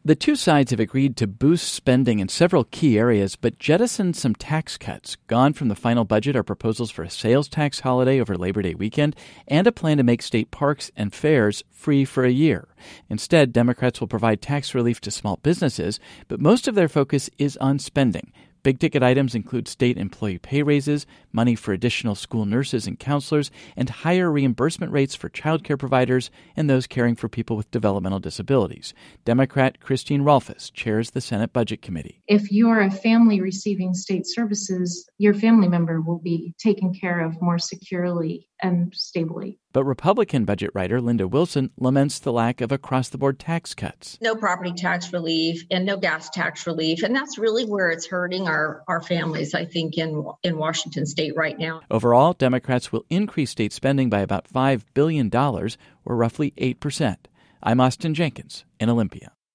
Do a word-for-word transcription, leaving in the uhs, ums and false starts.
The two sides have agreed to boost spending in several key areas, but jettisoned some tax cuts. Gone from the final budget are proposals for a sales tax holiday over Labor Day weekend and a plan to make state parks and fairs free for a year. Instead, Democrats will provide tax relief to small businesses, but most of their focus is on spending. Big-ticket items include state employee pay raises, money for additional school nurses and counselors, and higher reimbursement rates for child care providers and those caring for people with developmental disabilities. Democrat Christine Rolfes chairs the Senate Budget Committee. If you're a family receiving state services, your family member will be taken care of more securely and stably. But Republican budget writer Linda Wilson laments the lack of across-the-board tax cuts. No property tax relief and no gas tax relief. And that's really where it's hurting our, our families, I think, in, in Washington state right now. Overall, Democrats will increase state spending by about five billion dollars, or roughly eight percent. I'm Austin Jenkins in Olympia.